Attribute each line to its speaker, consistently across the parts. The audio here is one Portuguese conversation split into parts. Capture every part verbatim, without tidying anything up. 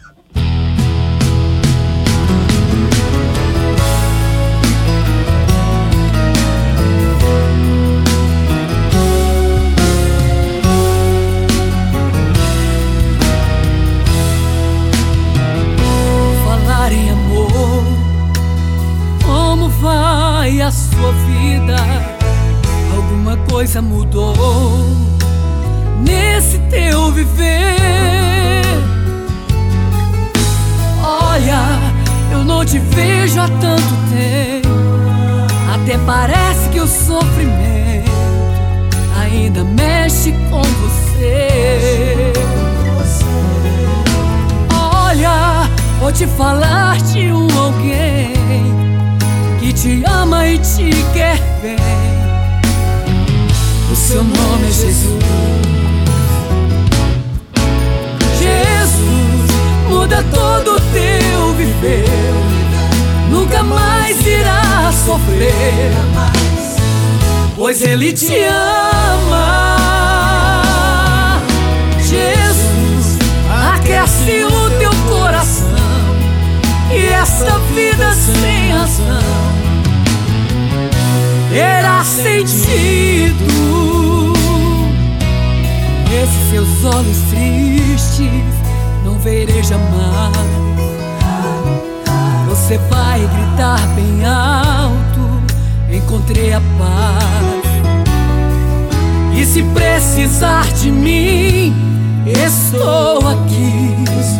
Speaker 1: Falar em amor, como vai a sua vida? Alguma coisa mudou nesse teu viver? Olha, eu não te vejo há tanto tempo, até parece que o sofrimento ainda mexe com você. Olha, vou te falar de um alguém que te ama e te quer bem. O seu nome é Jesus. Jesus muda todo o teu viver. Nunca mais irá sofrer, pois Ele te ama. Jesus aquece o teu coração, e esta vida sem razão terá sentido. Esses seus olhos tristes não verei jamais. Você vai gritar bem alto: encontrei a paz. E se precisar de mim, estou aqui.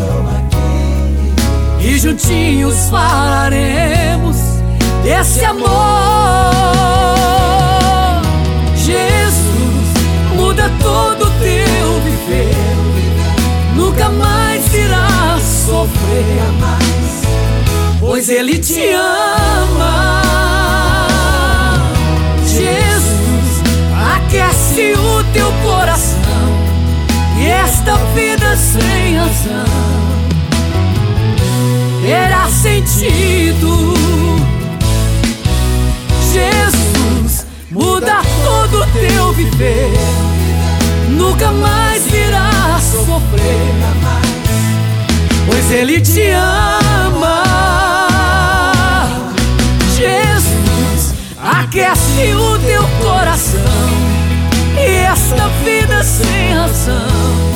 Speaker 1: E juntinhos falaremos desse amor. Jesus muda todo o teu viver. Nunca mais irá sofrer, pois Ele te ama. Jesus aquece o teu coração, e esta vida sem razão terá sentido. Jesus muda todo o teu viver. Nunca mais irá sofrer, pois Ele te ama. Jesus aquece o teu coração, e esta vida sem razão